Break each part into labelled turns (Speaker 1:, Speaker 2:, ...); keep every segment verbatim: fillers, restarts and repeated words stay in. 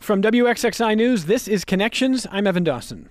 Speaker 1: From W X X I News, this is Connections. I'm Evan Dawson.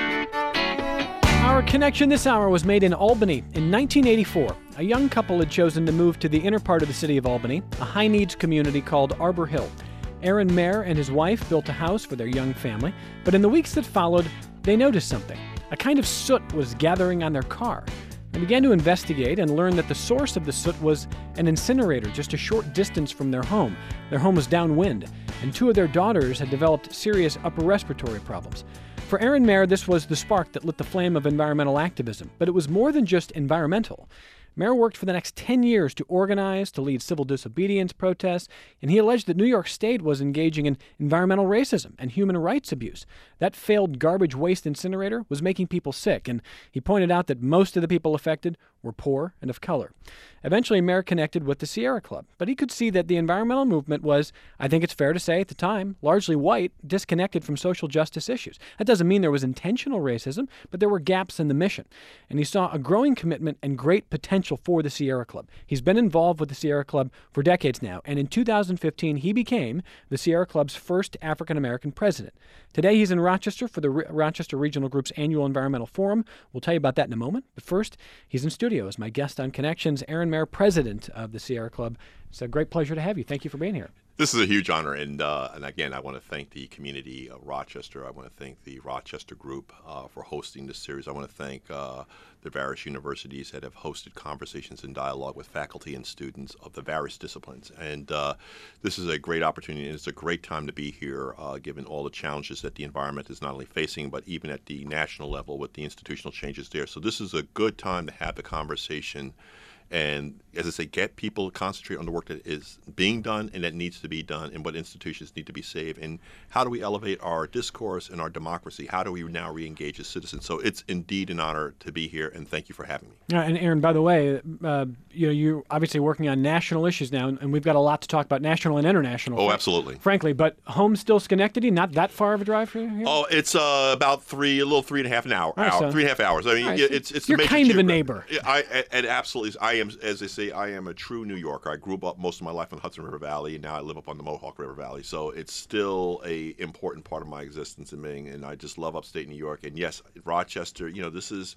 Speaker 1: Our connection this hour was made in Albany in nineteen eighty-four. A young couple had chosen to move to the inner part of the city of Albany, a high-needs community called Arbor Hill. Aaron Mayer and his wife built a house for their young family, but in the weeks that followed, they noticed something. A kind of soot was gathering on their car. They began to investigate and learned that the source of the soot was an incinerator just a short distance from their home. Their home was downwind, and two of their daughters had developed serious upper respiratory problems. For Aaron Mayer, this was the spark that lit the flame of environmental activism, but it was more than just environmental. Mayer worked for the next ten years to organize, to lead civil disobedience protests, and he alleged that New York State was engaging in environmental racism and human rights abuse. That failed garbage waste incinerator was making people sick, and he pointed out that most of the people affected were poor and of color. Eventually, Mayer connected with the Sierra Club, but he could see that the environmental movement was, I think it's fair to say at the time, largely white, disconnected from social justice issues. That doesn't mean there was intentional racism, but there were gaps in the mission. And he saw a growing commitment and great potential for the Sierra Club. He's been involved with the Sierra Club for decades now, and in two thousand fifteen, he became the Sierra Club's first African-American president. Today, he's in Rochester for the Re- Rochester Regional Group's annual environmental forum. We'll tell you about that in a moment, but first, he's in studio as my guest on Connections, Aaron Mayer, president of the Sierra Club. It's a great pleasure to have you. Thank you for being here.
Speaker 2: This is a huge honor, and uh, and again, I want to thank the community of Rochester. I want to thank the Rochester Group uh, for hosting this series. I want to thank uh, the various universities that have hosted conversations and dialogue with faculty and students of the various disciplines. And uh, this is a great opportunity, and it's a great time to be here, uh, given all the challenges that the environment is not only facing, but even at the national level with the institutional changes there. So this is a good time to have the conversation. And as I say, get people to concentrate on the work that is being done and that needs to be done and what institutions need to be saved. And how do we elevate our discourse and our democracy? How do we now re-engage as citizens? So it's indeed an honor to be here, and thank you for having me.
Speaker 1: Uh, and Aaron, by the way, uh, you know, you're obviously working on national issues now, and we've got a lot to talk about, national and international.
Speaker 2: Oh, absolutely.
Speaker 1: Frankly, but home still Schenectady, not that far of a drive for you? Here?
Speaker 2: Oh, it's uh, about three, a little three and a half an hour,
Speaker 1: right,
Speaker 2: hour
Speaker 1: so,
Speaker 2: three and a half hours. I mean,
Speaker 1: right,
Speaker 2: it's it's
Speaker 1: you're
Speaker 2: the major
Speaker 1: kind of a
Speaker 2: geogra-
Speaker 1: neighbor.
Speaker 2: I and absolutely, I am, as they say, I am a true New Yorker. I grew up most of my life in the Hudson River Valley, and now I live up on the Mohawk River Valley. So it's still a important part of my existence in being, and I just love upstate New York. And yes, Rochester, you know, this is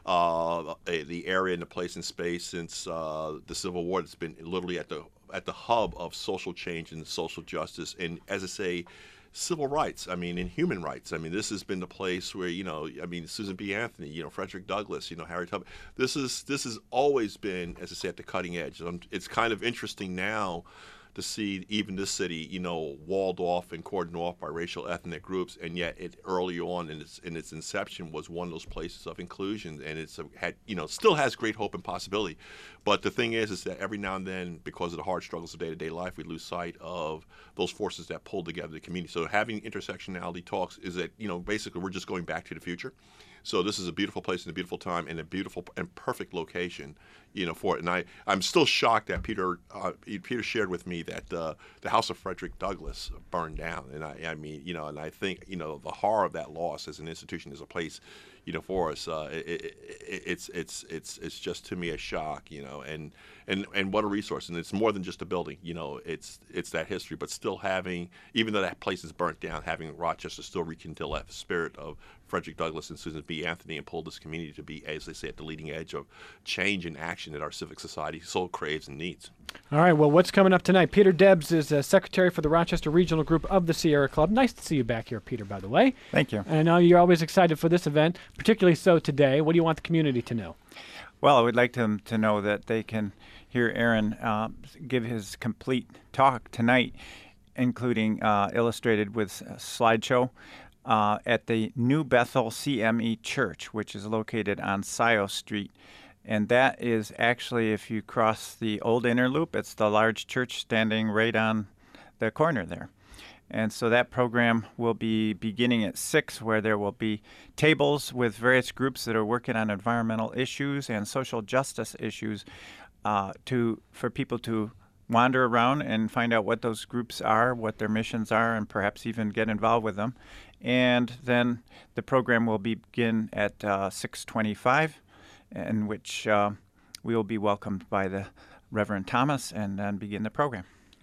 Speaker 2: uh, a, the area and the place in space since uh, the Civil War that's been literally at the at the hub of social change and social justice. And as I say, civil rights, I mean, and human rights. I mean, this has been the place where, you know, I mean, Susan B. Anthony, you know, Frederick Douglass, you know, Harriet Tubman. This is this has always been, as I say, at the cutting edge. Um, it's kind of interesting now to see even this city, you know, walled off and cordoned off by racial ethnic groups, and yet it early on in its in its inception was one of those places of inclusion, and it's a, had you know still has great hope and possibility. But the thing is, is that every now and then, because of the hard struggles of day-to-day life, we lose sight of those forces that pull together the community. So having intersectionality talks is that, you know, basically we're just going back to the future. So this is a beautiful place and a beautiful time and a beautiful and perfect location, you know, for it. And I, I'm still shocked that Peter uh, Peter shared with me that uh, the house of Frederick Douglass burned down. And I, I mean, you know, and I think, you know, the horror of that loss as an institution, as a place, you know, for us, uh, it, it, it's it's it's it's just to me a shock, you know, and and and what a resource. And it's more than just a building, you know, it's it's that history, but still having, even though that place is burnt down, having Rochester still rekindle that spirit of Frederick Douglass and Susan B. Anthony and pull this community to be, as they say, at the leading edge of change and action that our civic society so craves and needs.
Speaker 1: All right, well, what's coming up tonight? Peter Debs is uh, secretary for the Rochester Regional Group of the Sierra Club. Nice to see you back here, Peter, by the way.
Speaker 3: Thank you.
Speaker 1: And I know you're always excited for this event, particularly so today. What do you want the community to know?
Speaker 3: Well, I would like them to know that they can hear Aaron uh, give his complete talk tonight, including uh, illustrated with a slideshow, uh, at the New Bethel C M E Church, which is located on Scioto Street. And that is actually, if you cross the old inner loop, it's the large church standing right on the corner there. And so that program will be beginning at six, where there will be tables with various groups that are working on environmental issues and social justice issues uh, to for people to wander around and find out what those groups are, what their missions are, and perhaps even get involved with them. And then the program will begin at uh, six twenty-five, in which uh, we will be welcomed by the Reverend Thomas and then begin the program.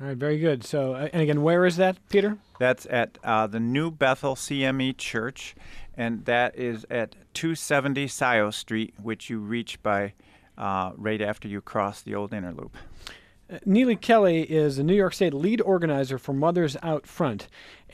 Speaker 1: All right, very good. So, uh, and again, where is that, Peter?
Speaker 3: That's at uh, the New Bethel C M E Church, and that is at two seventy Scioto Street, which you reach by uh, right after you cross the old inner loop.
Speaker 1: Uh, Neely Kelly is a New York State lead organizer for Mothers Out Front.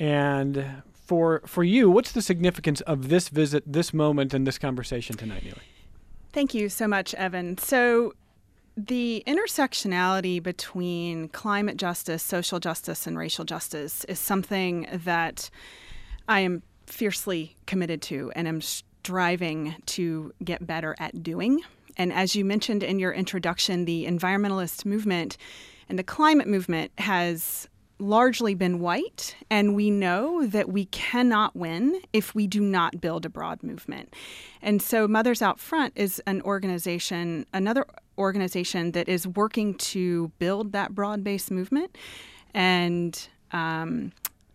Speaker 1: And for for you, what's the significance of this visit, this moment, and this conversation tonight, Neely?
Speaker 4: Thank you so much, Evan. So the intersectionality between climate justice, social justice, and racial justice is something that I am fiercely committed to and am striving to get better at doing. And as you mentioned in your introduction, the environmentalist movement and the climate movement has largely been white, and we know that we cannot win if we do not build a broad movement. And so Mothers Out Front is an organization, another organization that is working to build that broad-based movement. And um,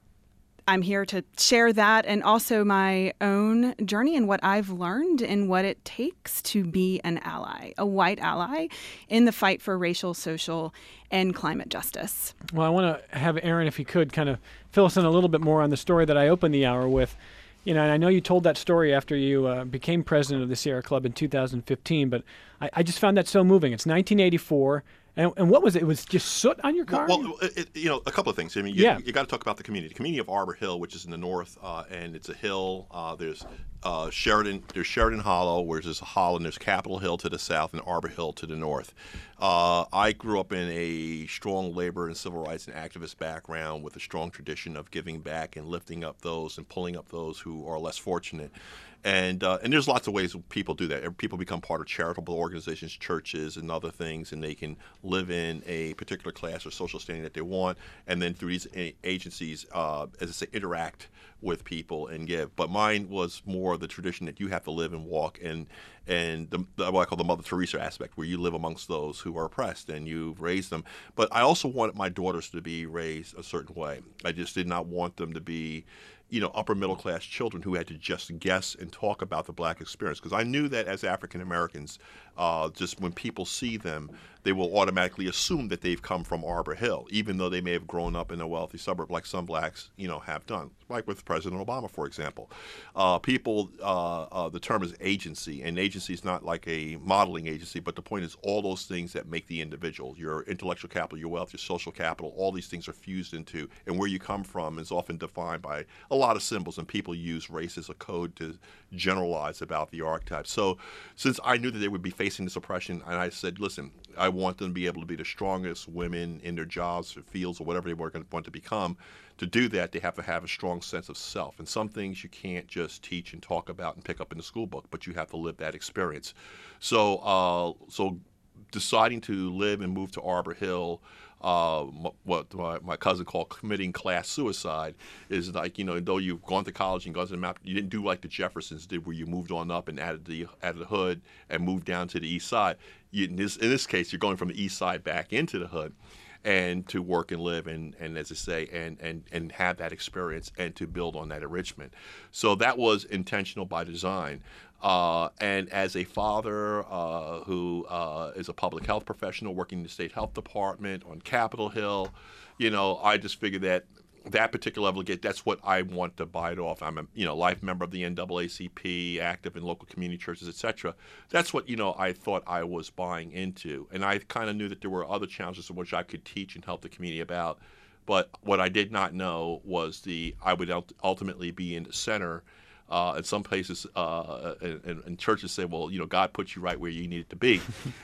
Speaker 4: I'm here to share that and also my own journey and what I've learned and what it takes to be an ally, a white ally in the fight for racial, social, and climate justice.
Speaker 1: Well, I want to have Aaron, if he could, kind of fill us in a little bit more on the story that I opened the hour with. You know, and I know you told that story after you uh, became president of the Sierra Club in two thousand fifteen, but I, I just found that so moving. It's nineteen eighty-four. And, and what was it? It was just soot on your car?
Speaker 2: Well, well it, you know, a couple of things. I mean, you,
Speaker 1: yeah.
Speaker 2: you got to talk about the community. The community of Arbor Hill, which is in the north, uh, and it's a hill. Uh, there's uh, Sheridan. There's Sheridan Hollow, where there's a hollow, and there's Capitol Hill to the south and Arbor Hill to the north. Uh, I grew up in a strong labor and civil rights and activist background with a strong tradition of giving back and lifting up those and pulling up those who are less fortunate. And uh, and there's lots of ways people do that. People become part of charitable organizations, churches, and other things, and they can live in a particular class or social standing that they want, and then through these a- agencies, uh, as I say, interact with people and give. But mine was more the tradition that you have to live and walk and and the, the what I call the Mother Teresa aspect, where you live amongst those who are oppressed and you raise them. But I also wanted my daughters to be raised a certain way. I just did not want them to be, you know, upper middle class children who had to just guess and talk about the black experience. Because I knew that as African Americans, uh, just when people see them, they will automatically assume that they've come from Arbor Hill, even though they may have grown up in a wealthy suburb, like some blacks, you know, have done, like with President Obama, for example. Uh, people, uh, uh, the term is agency, and agency is not like a modeling agency, but the point is all those things that make the individual, your intellectual capital, your wealth, your social capital, all these things are fused into, and where you come from is often defined by a lot of symbols, and people use race as a code to generalize about the archetype. So since I knew that they would be facing this oppression, and I said, listen, I want them to be able to be the strongest women in their jobs or fields or whatever they want to become. To do that, they have to have a strong sense of self. And some things you can't just teach and talk about and pick up in the school book, but you have to live that experience. So, uh, so deciding to live and move to Arbor Hill, uh, what my, my cousin called committing class suicide, is like, you know, though you've gone to college and gone to the map, you didn't do like the Jeffersons did, where you moved on up and added the added the hood and moved down to the east side. You, in this in this case, you're going from the east side back into the hood, and to work and live and, and as I say, and, and, and have that experience and to build on that enrichment. So that was intentional by design. Uh, and as a father uh, who uh, is a public health professional working in the state health department on Capitol Hill, you know, I just figured that that particular level, that's what I want to bite off. I'm a you know life member of the N double A C P, active in local community churches, et cetera. That's what you know I thought I was buying into, and I kind of knew that there were other challenges in which I could teach and help the community about. But what I did not know was the I would ultimately be in the center. Uh, in some places, uh, and, and churches say, "Well, you know, God put you right where you needed to be,"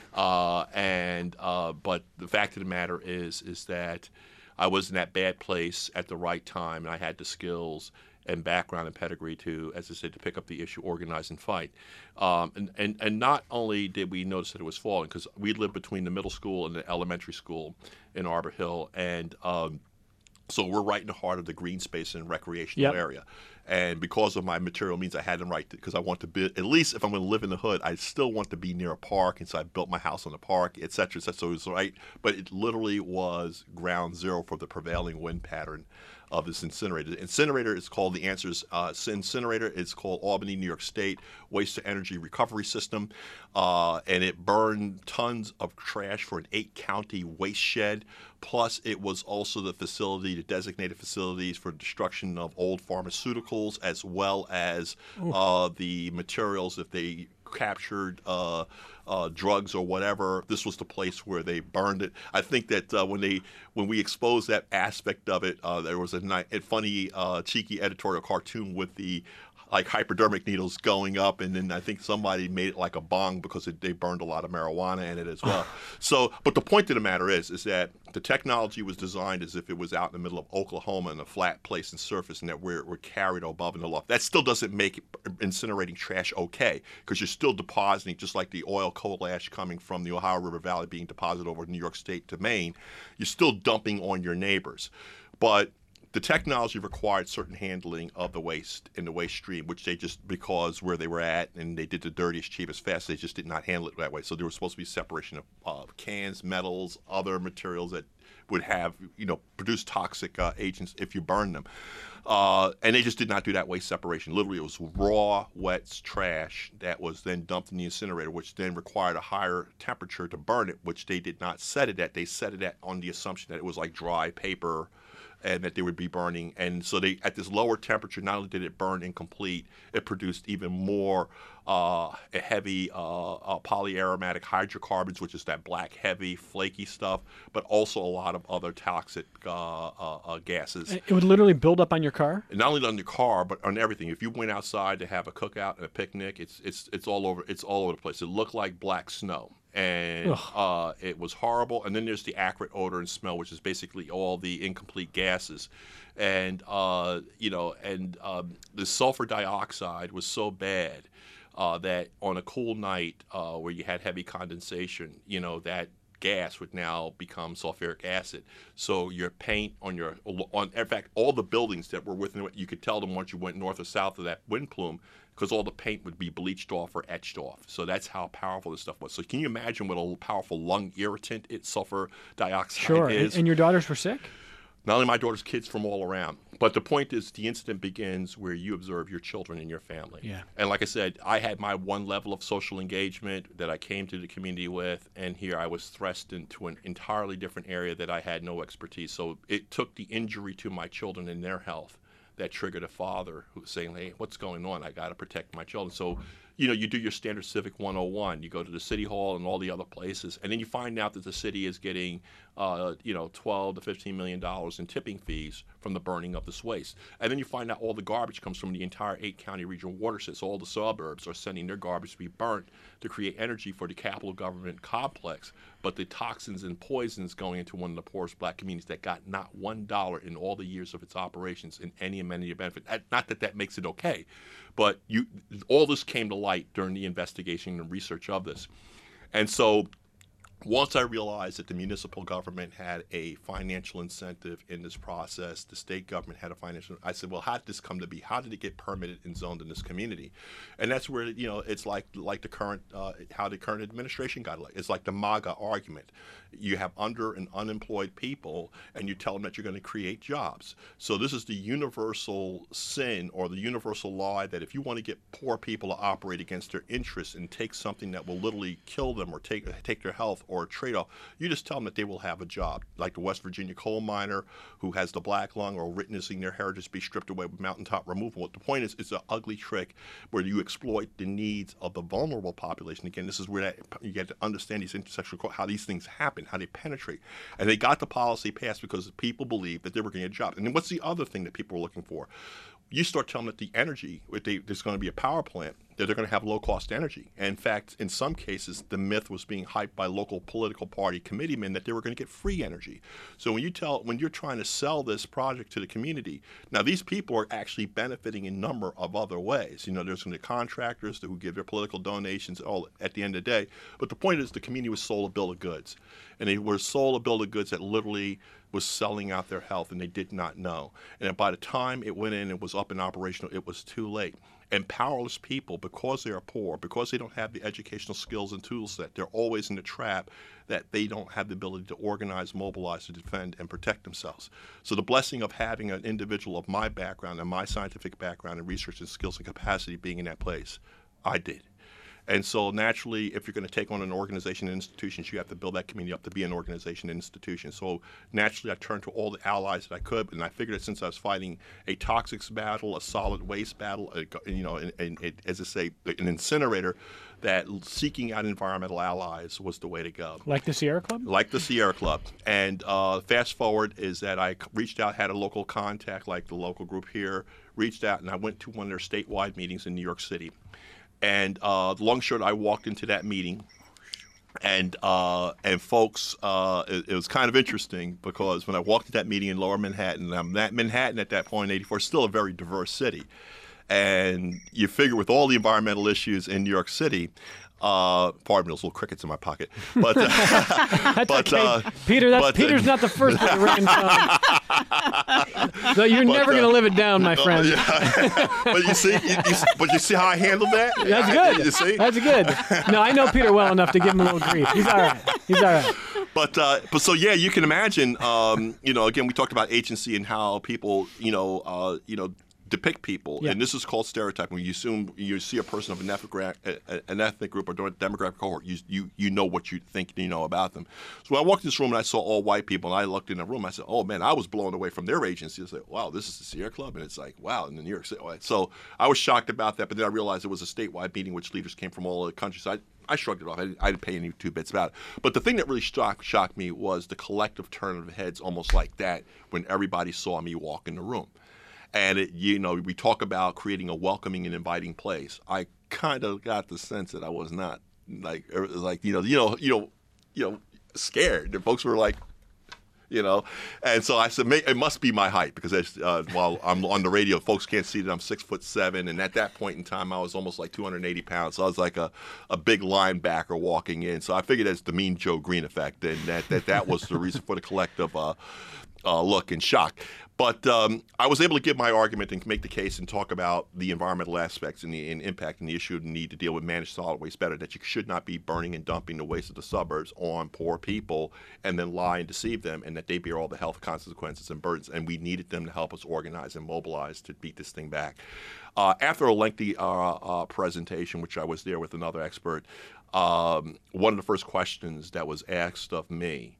Speaker 2: uh, and uh, but the fact of the matter is, is that I was in that bad place at the right time, and I had the skills and background and pedigree to, as I said, to pick up the issue, organize, and fight. Um, and, and and not only did we notice that it was falling, because we lived between the middle school and the elementary school in Arbor Hill, and um, so we're right in the heart of the green space and recreational
Speaker 1: Yep.
Speaker 2: area. And because of my material means, I had them right, because I want to be, at least if I'm going to live in the hood, I still want to be near a park. And so I built my house on the park, et cetera, et cetera. So it was right. But it literally was ground zero for the prevailing wind pattern of this incinerator. The incinerator is called the Answers uh, Incinerator. It's called Albany, New York State Waste to Energy Recovery System, uh, and it burned tons of trash for an eight-county waste shed. Plus, it was also the facility, the designated facilities for destruction of old pharmaceuticals, as well as uh, the materials if they captured uh, uh, drugs or whatever. This was the place where they burned it. I think that uh, when they when we exposed that aspect of it, uh, there was a, ni- a funny, uh, cheeky editorial cartoon with the like hypodermic needles going up, and then I think somebody made it like a bong because it, they burned a lot of marijuana in it as well. So, but the point of the matter is, is that the technology was designed as if it was out in the middle of Oklahoma in a flat place and surface, and that we're, we're carried above in the loft. That still doesn't make incinerating trash okay, because you're still depositing, just like the oil coal ash coming from the Ohio River Valley being deposited over New York State to Maine, you're still dumping on your neighbors. But the technology required certain handling of the waste in the waste stream, which they just, because where they were at and they did the dirtiest, cheapest, fast, they just did not handle it that way. So there was supposed to be separation of uh, cans, metals, other materials that would have, you know, produce toxic uh, agents if you burn them. Uh, and they just did not do that waste separation. Literally, it was raw, wet trash that was then dumped in the incinerator, which then required a higher temperature to burn it, which they did not set it at. They set it at on the assumption that it was like dry paper, and that they would be burning. And so they, at this lower temperature, not only did it burn incomplete, it produced even more uh, heavy uh, uh, polyaromatic hydrocarbons, which is that black, heavy, flaky stuff, but also a lot of other toxic uh, uh, uh, gases.
Speaker 1: It would literally build up on your car?
Speaker 2: And not only on your car, but on everything. If you went outside to have a cookout and a picnic, it's it's it's all over. It's all over the place. It looked like black snow. And uh, it was horrible. And then there's the acrid odor and smell, which is basically all the incomplete gases. And, uh, you know, and um, the sulfur dioxide was so bad uh, that on a cool night uh, where you had heavy condensation, you know, that gas would now become sulfuric acid. So your paint on your, on in fact, all the buildings that were within it, you could tell them once you went north or south of that wind plume, because all the paint would be bleached off or etched off. So that's how powerful this stuff was. So can you imagine what a powerful lung irritant it sulfur dioxide
Speaker 1: sure.
Speaker 2: is?
Speaker 1: And your daughters were sick?
Speaker 2: Not only my daughter's, kids from all around. But the point is, the incident begins where you observe your children and your family.
Speaker 1: Yeah.
Speaker 2: And like I said, I had my one level of social engagement that I came to the community with, and here I was thrust into an entirely different area that I had no expertise. So it took the injury to my children and their health that triggered a father who was saying, hey, what's going on? I got to protect my children. So, you know, you do your standard Civic one oh one. You go to the city hall and all the other places, and then you find out that the city is getting, uh, you know, twelve to fifteen million dollars in tipping fees from the burning of this waste. And then you find out all the garbage comes from the entire eight-county regional watershed. So all the suburbs are sending their garbage to be burnt to create energy for the capital government complex. But the toxins and poisons going into one of the poorest black communities that got not one dollar in all the years of its operations in any amenity or benefit. Not that that makes it okay, but you, all this came to light during the investigation and research of this. And so once I realized that the municipal government had a financial incentive in this process, the state government had a financial, I said, well, how did this come to be? How did it get permitted and zoned in this community? And that's where, you know, it's like like the current, uh, how the current administration got elected. It's like the MAGA argument. You have under and unemployed people, and you tell them that you're going to create jobs. So this is the universal sin or the universal lie that if you want to get poor people to operate against their interests and take something that will literally kill them or take take their health or a trade-off, you just tell them that they will have a job, like the West Virginia coal miner who has the black lung or witnessing their heritage be stripped away with mountaintop removal. The point is, it's an ugly trick where you exploit the needs of the vulnerable population. Again, this is where that, you get to understand these intersectional, how these things happen, how they penetrate. And they got the policy passed because people believed that they were going to get jobs. And then what's the other thing that people were looking for? You start telling them that the energy, if they, there's going to be a power plant, that they're going to have low-cost energy. And in fact, in some cases, the myth was being hyped by local political party committeemen that they were going to get free energy. So when you tell, when you're trying to sell this project to the community, now these people are actually benefiting in a number of other ways. You know, there's going to be contractors who give their political donations all at the end of the day. But the point is, the community was sold a bill of goods, and they were sold a bill of goods that literally was selling out their health, and they did not know. And by the time it went in and was up and operational, it was too late. And powerless people, because they are poor, because they don't have the educational skills and tool set, they're always in the trap that they don't have the ability to organize, mobilize, to defend, and protect themselves. So the blessing of having an individual of my background and my scientific background and research and skills and capacity being in that place, I did. And so naturally, if you're going to take on an organization and institutions, you have to build that community up to be an organization and institution. So naturally, I turned to all the allies that I could, and I figured that since I was fighting a toxics battle, a solid waste battle, a, you know, and, and, and as I say, an incinerator, that seeking out environmental allies was the way to go.
Speaker 1: Like the Sierra Club?
Speaker 2: Like the Sierra Club. And uh, fast forward is that I reached out, had a local contact, like the local group here, reached out, and I went to one of their statewide meetings in New York City. And uh, long short, I walked into that meeting, and uh, and folks, uh, it, it was kind of interesting because when I walked into that meeting in Lower Manhattan, um, that Manhattan at that point in eighty-four is still a very diverse city, and you figure with all the environmental issues in New York City. Uh, pardon me, those little crickets in my pocket. But, uh,
Speaker 1: that's
Speaker 2: but
Speaker 1: okay.
Speaker 2: uh,
Speaker 1: Peter, that's,
Speaker 2: but,
Speaker 1: Peter's not the first one to rain on. So you're
Speaker 2: but,
Speaker 1: never
Speaker 2: uh,
Speaker 1: going to live it down, my friend.
Speaker 2: Uh, yeah. But you see, you, you, but you see how I handled that?
Speaker 1: That's good.
Speaker 2: You see?
Speaker 1: That's good. No, I know Peter well enough to give him a little grief. He's all right. He's all right.
Speaker 2: But uh, but so yeah, you can imagine. Um, you know, again, we talked about agency and how people, you know, uh, you know. depict people,
Speaker 1: yeah.
Speaker 2: and this is called stereotyping. When you assume you see a person of an ethnic, an ethnic group or demographic cohort, you, you you know what you think you know about them. So when I walked in this room and I saw all white people, and I looked in the room, I said, "Oh man, I was blown away from their agency." I was like, "Wow, this is the Sierra Club," and it's like, "Wow," in the New York City. So I was shocked about that, but then I realized it was a statewide meeting, which leaders came from all over the country. So I, I shrugged it off. I didn't, I didn't pay any two bits about it. But the thing that really shocked, shocked me was the collective turn of heads, almost like that, when everybody saw me walk in the room. And, it, you know, we talk about creating a welcoming and inviting place. I kind of got the sense that I was not, like, like you know, you know, you know, you know, scared. The folks were like, you know. And so I said, it must be my height, because uh, while I'm on the radio, folks can't see that I'm six foot seven. And at that point in time, I was almost like two hundred eighty pounds. So I was like a, a big linebacker walking in. So I figured that's the Mean Joe Green effect, and that that, that was the reason for the collective uh, uh, look and shock. But um, I was able to give my argument and make the case and talk about the environmental aspects and the and impact and the issue of the need to deal with managed solid waste better, that you should not be burning and dumping the waste of the suburbs on poor people and then lie and deceive them, and that they bear all the health consequences and burdens. And we needed them to help us organize and mobilize to beat this thing back. Uh, after a lengthy uh, uh, presentation, which I was there with another expert, um, one of the first questions that was asked of me,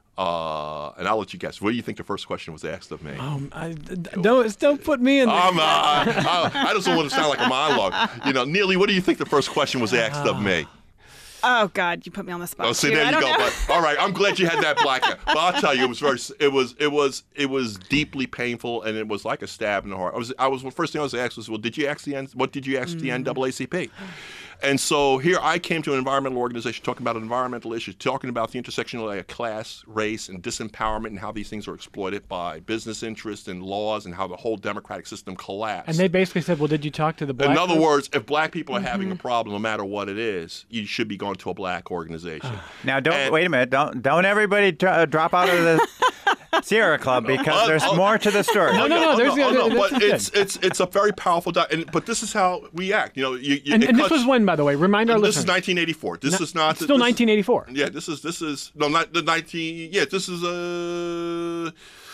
Speaker 2: Uh, and I'll let you guess. What do you think the first question was asked of me?
Speaker 1: Um, I, don't don't put me in there.
Speaker 2: Um, uh, I, I just don't want to sound like a monologue. You know, Neely, what do you think the first question was asked of me?
Speaker 4: Oh God, you put me on the spot.
Speaker 2: Oh, see,
Speaker 4: too.
Speaker 2: there
Speaker 4: I
Speaker 2: you
Speaker 4: don't
Speaker 2: go.
Speaker 4: know.
Speaker 2: But all right, I'm glad you had that black eye. But I'll tell you, it was very, it was, it was, it was deeply painful, and it was like a stab in the heart. I was, I was. Well, first thing I was asked was, well, did you ask the N? What did you ask mm. the N double A C P? And so here I came to an environmental organization talking about environmental issues, talking about the intersection of like class, race, and disempowerment, and how these things are exploited by business interests and laws, and how the whole democratic system collapsed.
Speaker 1: And they basically said, well, did you talk to the black
Speaker 2: In other
Speaker 1: group?
Speaker 2: words, if black people are
Speaker 4: mm-hmm.
Speaker 2: having a problem, no matter what it is, you should be going to a black organization.
Speaker 3: Now, don't
Speaker 2: And-
Speaker 3: wait a minute. Don't don't everybody dr- drop out of the Sierra Club, because there's
Speaker 2: oh,
Speaker 3: more to the story.
Speaker 1: No, no, no.
Speaker 2: Oh,
Speaker 1: There's,
Speaker 2: no, oh, no,
Speaker 1: this
Speaker 2: but
Speaker 1: is good.
Speaker 2: it's it's it's a very powerful. Di- and, but this is how we act. You know, you, you,
Speaker 1: And,
Speaker 2: it
Speaker 1: and this
Speaker 2: cuts-
Speaker 1: was when, by the way, remind our
Speaker 2: This
Speaker 1: listeners.
Speaker 2: is nineteen eighty-four. This
Speaker 1: No,
Speaker 2: is not
Speaker 1: it's still
Speaker 2: this-
Speaker 1: nineteen eighty-four.
Speaker 2: Yeah, this is this is no not the nineteen. Yeah, this is uh,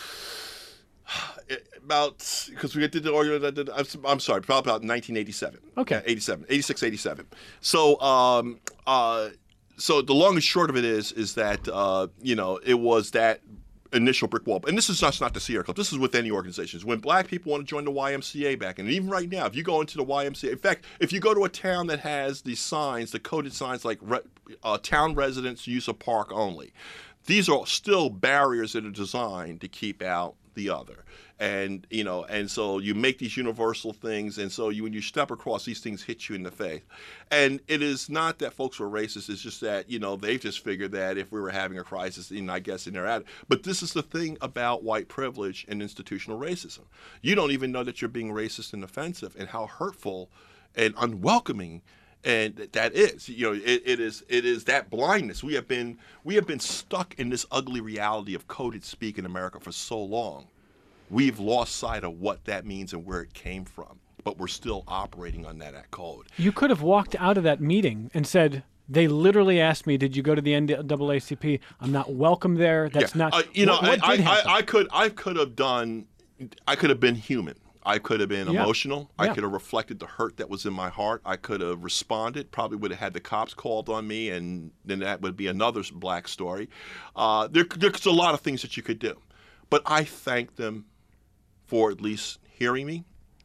Speaker 2: about because we did the order. I'm sorry, probably about nineteen eighty-seven.
Speaker 1: Okay,
Speaker 2: yeah, eighty-seven, eighty-six, eighty-seven. So um uh so the long and short of it is is that uh you know it was that initial brick wall. And this is just not the Sierra Club. This is with any organizations. When black people want to join the Y M C A back, and even right now, if you go into the Y M C A, in fact, if you go to a town that has these signs, the coded signs like re, uh, town residents use of park only, these are still barriers that are designed to keep out the other. And, you know, and so you make these universal things, and so you, when you step across, these things hit you in the face. And it is not that folks were racist, it's just that, you know, they've just figured that if we were having a crisis, and I guess in their ad. But this is the thing about white privilege and institutional racism. You don't even know that you're being racist and offensive, and how hurtful and unwelcoming and that is. You know, it, it is it is that blindness. We have been we have been stuck in this ugly reality of coded speak in America for so long. We've lost sight of what that means and where it came from. but we're still operating on that code.
Speaker 1: You could have walked out of that meeting and said, they literally asked me, "Did you go to the N double A C P? I'm not welcome there. That's
Speaker 2: yeah.
Speaker 1: not."
Speaker 2: Uh, you know,
Speaker 1: what, what
Speaker 2: I,
Speaker 1: did
Speaker 2: I,
Speaker 1: happen?
Speaker 2: I, I could, I could have done, I could have been human. I could have been
Speaker 1: Yeah.
Speaker 2: emotional. I
Speaker 1: Yeah.
Speaker 2: could have reflected the hurt that was in my heart. I could have responded. Probably would have had the cops called on me, and then that would be another black story. Uh, there, there's a lot of things that you could do, but I thank them for at least hearing me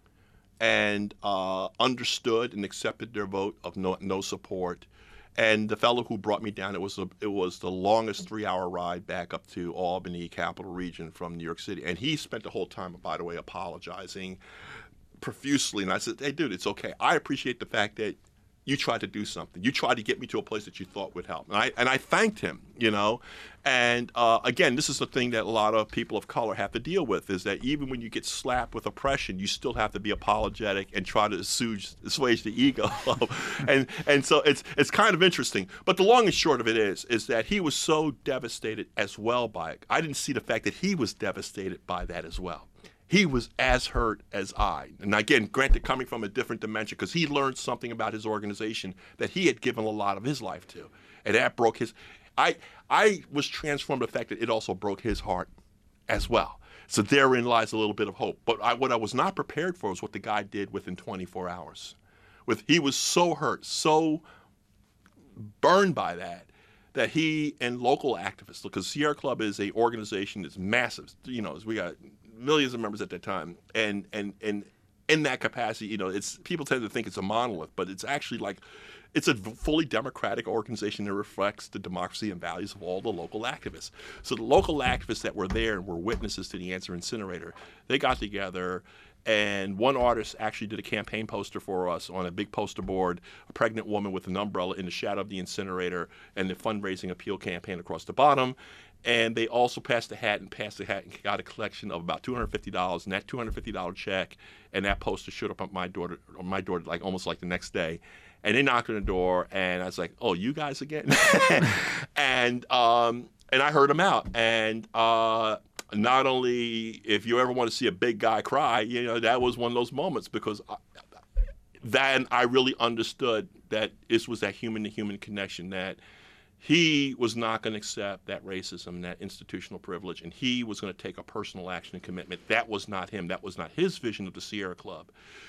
Speaker 2: and uh, understood and accepted their vote of no, no support. And the fellow who brought me down, it was a, it was the longest three-hour ride back up to Albany, Capital Region from New York City. And he spent the whole time, by the way, apologizing profusely. And I said, hey, dude, it's okay. I appreciate the fact that you tried to do something. You tried to get me to a place that you thought would help. And I, and I thanked him, you know. And, uh, again, this is the thing that a lot of people of color have to deal with, is that even when you get slapped with oppression, you still have to be apologetic and try to assuage, assuage the ego. and and so it's it's kind of interesting. But the long and short of it is, is that he was so devastated as well by it. I didn't see the fact that he was devastated by that as well. He was as hurt as I. And again, granted, coming from a different dimension, because he learned something about his organization that he had given a lot of his life to. And that broke his... I I was transformed by the fact that it also broke his heart as well. So therein lies a little bit of hope. But I, what I was not prepared for was what the guy did within twenty-four hours. With He was so hurt, so burned by that, that he and local activists, because Sierra Club is a organization that's massive. You know, we got millions of members at that time, and and and in that capacity, you know, it's people tend to think it's a monolith, but it's actually like it's a fully democratic organization that reflects the democracy and values of all the local activists. So the local activists that were there and were witnesses to the Answer Incinerator, they got together. And one artist actually did a campaign poster for us on a big poster board, a pregnant woman with an umbrella in the shadow of the incinerator, and the fundraising appeal campaign across the bottom. And they also passed the hat and passed the hat and got a collection of about two hundred fifty dollars. And that two hundred fifty dollars check and that poster showed up at my door, on my door like almost like the next day. And they knocked on the door, and I was like, "Oh, you guys again?" and um, and I heard them out, and. Uh, Not only, if you ever want to see a big guy cry, you know, that was one of those moments, because I, then I really understood that this was that human-to-human connection, that he was not going to accept that racism, that institutional privilege, and he was going to take a personal action and commitment. That was not him. That was not his vision of the Sierra Club.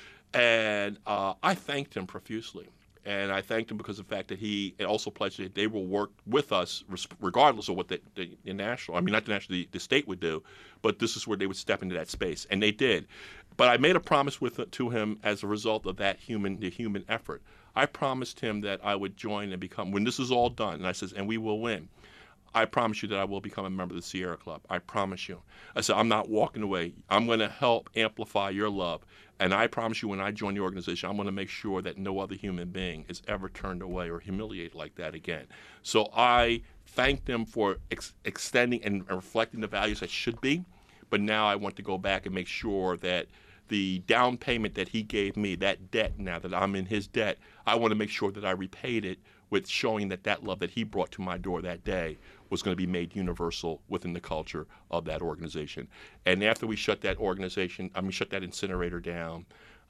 Speaker 2: And uh, I thanked him profusely. And I thanked him because of the fact that he also pledged that they will work with us regardless of what the, the, the national, I mean, not the national, the, the state would do, but this is where they would step into that space. And they did. But I made a promise with to him as a result of that human, the human effort. I promised him that I would join and become, when this is all done, and I says, and we will win, I promise you that I will become a member of the Sierra Club. I promise you. I said, I'm not walking away. I'm going to help amplify your love. And I promise you, when I join the organization, I'm going to make sure that no other human being is ever turned away or humiliated like that again. So I thank them for ex- extending and reflecting the values that should be. But now I want to go back and make sure that the down payment that he gave me, that debt now that I'm in his debt, I want to make sure that I repaid it with showing that that love that he brought to my door that day was going to be made universal within the culture of that organization. And after we shut that organization, I mean, shut that incinerator down,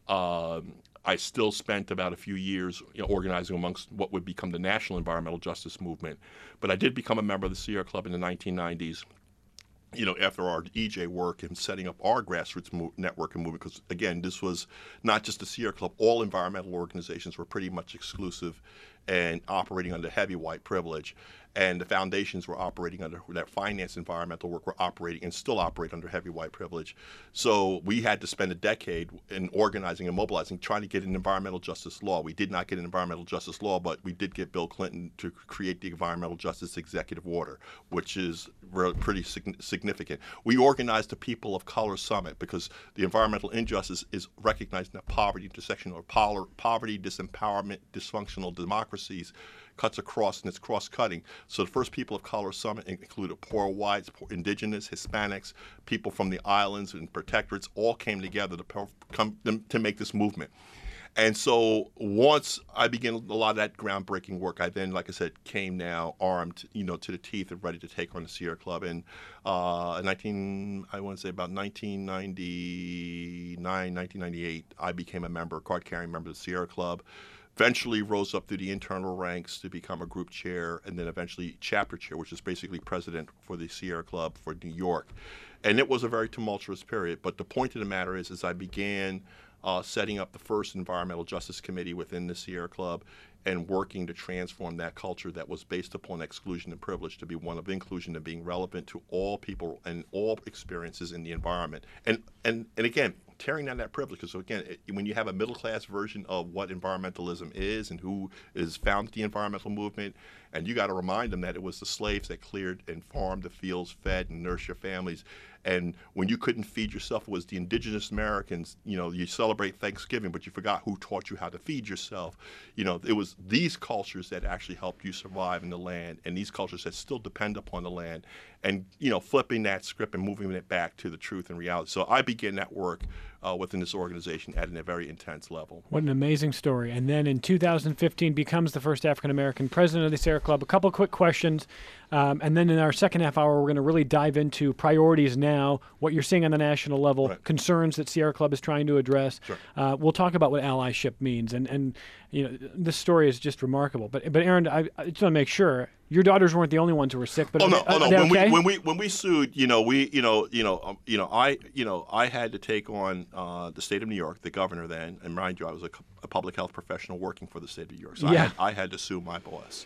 Speaker 2: um, I still spent about a few years, you know, organizing amongst what would become the National Environmental Justice Movement. But I did become a member of the Sierra Club in the nineteen nineties. You know, after our E J work and setting up our grassroots mo- network and movement, because, again, this was not just the Sierra Club. All environmental organizations were pretty much exclusive and operating under heavy white privilege. And the foundations were operating under, that finance environmental work were operating and still operate under heavy white privilege. So we had to spend a decade in organizing and mobilizing, trying to get an environmental justice law. We did not get an environmental justice law, but we did get Bill Clinton to create the Environmental Justice Executive Order, which is re- pretty sig- significant. We organized the People of Color Summit because the environmental injustice is recognizing that poverty, intersectional, or poverty, disempowerment, dysfunctional democracies cuts across, and it's cross-cutting. So the first People of Color Summit included poor whites, poor indigenous, Hispanics, people from the islands and protectorates, all came together to, come, to make this movement. And so once I began a lot of that groundbreaking work, I then, like I said, came now armed, you know, to the teeth and ready to take on the Sierra Club. And uh, nineteen, I want to say about nineteen ninety-nine, nineteen ninety-eight, I became a member, a card-carrying member of the Sierra Club. Eventually rose up through the internal ranks to become a group chair, and then eventually chapter chair, which is basically president for the Sierra Club for New York. And it was a very tumultuous period. But the point of the matter is, as I began Uh, setting up the first environmental justice committee within the Sierra Club and working to transform that culture that was based upon exclusion and privilege to be one of inclusion and being relevant to all people and all experiences in the environment. And and, and again, tearing down that privilege, because again, it, when you have a middle-class version of what environmentalism is and who is found the environmental movement, and you got to remind them that it was the slaves that cleared and farmed the fields, fed and nourished your families. And when you couldn't feed yourself, it was the indigenous Americans. You know, you celebrate Thanksgiving, but you forgot who taught you how to feed yourself. You know, it was these cultures that actually helped you survive in the land, and these cultures that still depend upon the land. And, you know, flipping that script and moving it back to the truth and reality. So I began that work uh, within this organization at a very intense level.
Speaker 1: What an amazing story. And then in two thousand fifteen becomes the first African-American president of the Sierra Club. A couple quick questions. Um, and then in our second half hour, we're going to really dive into priorities now, what you're seeing on the national level,
Speaker 2: right.
Speaker 1: concerns that Sierra Club is trying to address.
Speaker 2: Sure.
Speaker 1: Uh, we'll talk about what allyship means. And, and you know, this story is just remarkable. But, but Aaron, I, I just want to make sure, your daughters weren't the only ones who were sick. But
Speaker 2: oh no,
Speaker 1: are,
Speaker 2: oh no.
Speaker 1: are they
Speaker 2: When
Speaker 1: okay?
Speaker 2: we when we when we sued, you know, we you know you know um, you know I you know I had to take on uh, the state of New York, the governor then, and mind you, I was a, a public health professional working for the state of New York, so
Speaker 1: Yeah.
Speaker 2: I, had, I had to sue my boss,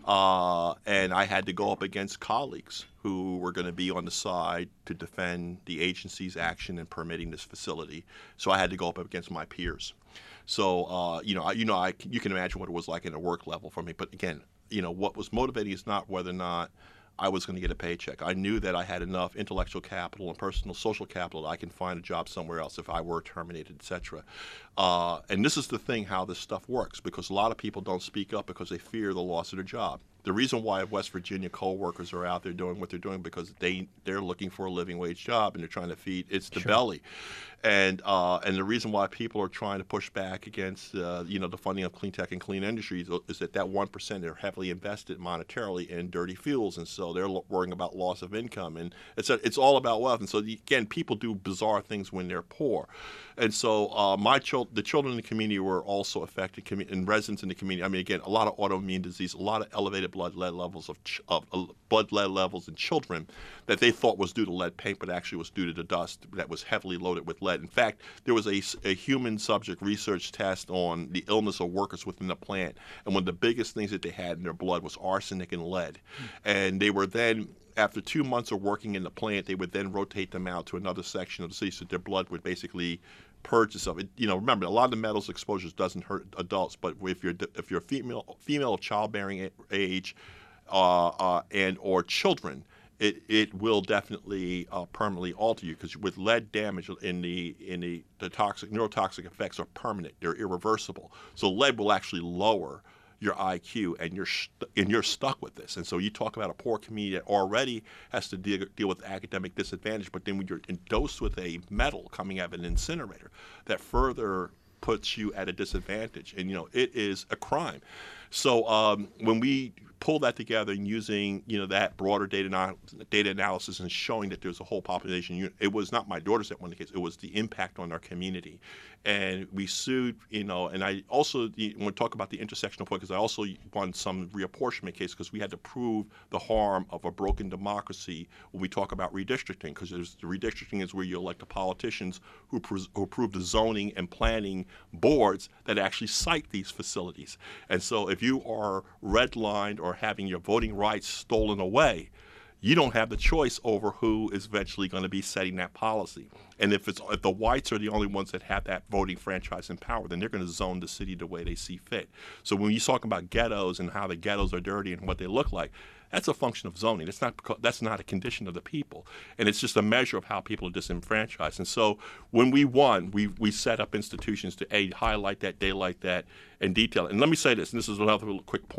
Speaker 2: uh, and I had to go up against colleagues who were going to be on the side to defend the agency's action in permitting this facility. So I had to go up against my peers. So uh, you know, I, you know, I you can imagine what it was like in a work level for me. But again, you know, what was motivating is not whether or not I was going to get a paycheck. I knew that I had enough intellectual capital and personal social capital that I can find a job somewhere else if I were terminated, et cetera. Uh, and this is the thing, how this stuff works, because a lot of people don't speak up because they fear the loss of their job. The reason why West Virginia coal workers are out there doing what they're doing because they they're looking for a living wage job and they're trying to feed it's the
Speaker 1: Sure.
Speaker 2: belly, and uh, and the reason why people are trying to push back against uh, you know the funding of clean tech and clean industries is that that one percent are heavily invested monetarily in dirty fuels, and so they're lo- worrying about loss of income, and it's a, it's all about wealth, and so again people do bizarre things when they're poor, and so uh, my child the children in the community were also affected, commu- and residents in the community. I mean, again, a lot of autoimmune disease, a lot of elevated blood lead levels of, ch- of uh, blood lead levels in children that they thought was due to lead paint, but actually was due to the dust that was heavily loaded with lead. In fact, there was a, a human subject research test on the illness of workers within the plant, and one of the biggest things that they had in their blood was arsenic and lead. Mm. And they were then, after two months of working in the plant, they would then rotate them out to another section of the city so their blood would basically purge itself. It, you know, remember, a lot of the metals exposures doesn't hurt adults, but if you're if you're a female female of childbearing age uh, uh, and or children, it it will definitely uh, permanently alter you, because with lead damage in the in the the toxic neurotoxic effects are permanent. They're irreversible. So lead will actually lower your I Q, and you're st- and you're stuck with this. And so you talk about a poor community that already has to deal, deal with academic disadvantage, but then when you're dosed with a metal coming out of an incinerator, that further puts you at a disadvantage. And, you know, it is a crime. So um, when we pull that together and using, you know, that broader data no- data analysis and showing that there's a whole population, it was not my daughters that won the case, it was the impact on our community. And we sued, you know, and I also want to talk about the intersectional point, because I also won some reapportionment case because we had to prove the harm of a broken democracy when we talk about redistricting, because the redistricting is where you elect the politicians who, pres- who approve the zoning and planning boards that actually site these facilities. And so if you are redlined or having your voting rights stolen away, you don't have the choice over who is eventually going to be setting that policy. And if it's if the whites are the only ones that have that voting franchise and power, then they're going to zone the city the way they see fit. So when you talk about ghettos and how the ghettos are dirty and what they look like, that's a function of zoning. That's not that's not a condition of the people, and it's just a measure of how people are disenfranchised. And so when we won, we we set up institutions to a highlight that, daylight that, and detail. And let me say this, and this is another quick point.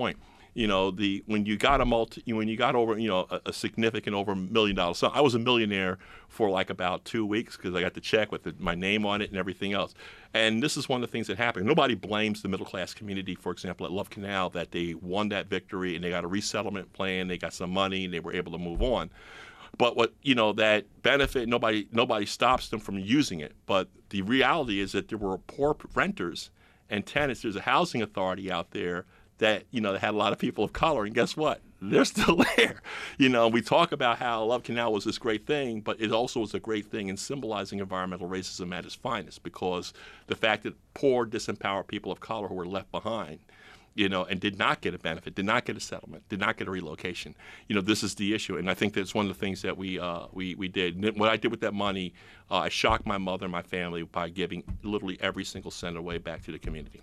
Speaker 2: You know, the when you got a multi, when you got over, you know, a, a significant over a million dollars. So I was a millionaire for like about two weeks because I got the check with the, my name on it and everything else. And this is one of the things that happened. Nobody blames the middle class community, for example, at Love Canal, that they won that victory and they got a resettlement plan, they got some money, and they were able to move on. But what, you know, that benefit, nobody nobody stops them from using it. But the reality is that there were poor renters and tenants. There's a housing authority out there that, you know, that had a lot of people of color. And guess what? They're still there. You know, we talk about how Love Canal was this great thing, but it also was a great thing in symbolizing environmental racism at its finest, because the fact that poor, disempowered people of color who were left behind, you know, and did not get a benefit, did not get a settlement, did not get a relocation. You know, this is the issue, and I think that's one of the things that we uh, we we did. And what I did with that money, uh, I shocked my mother and my family by giving literally every single cent away back to the community.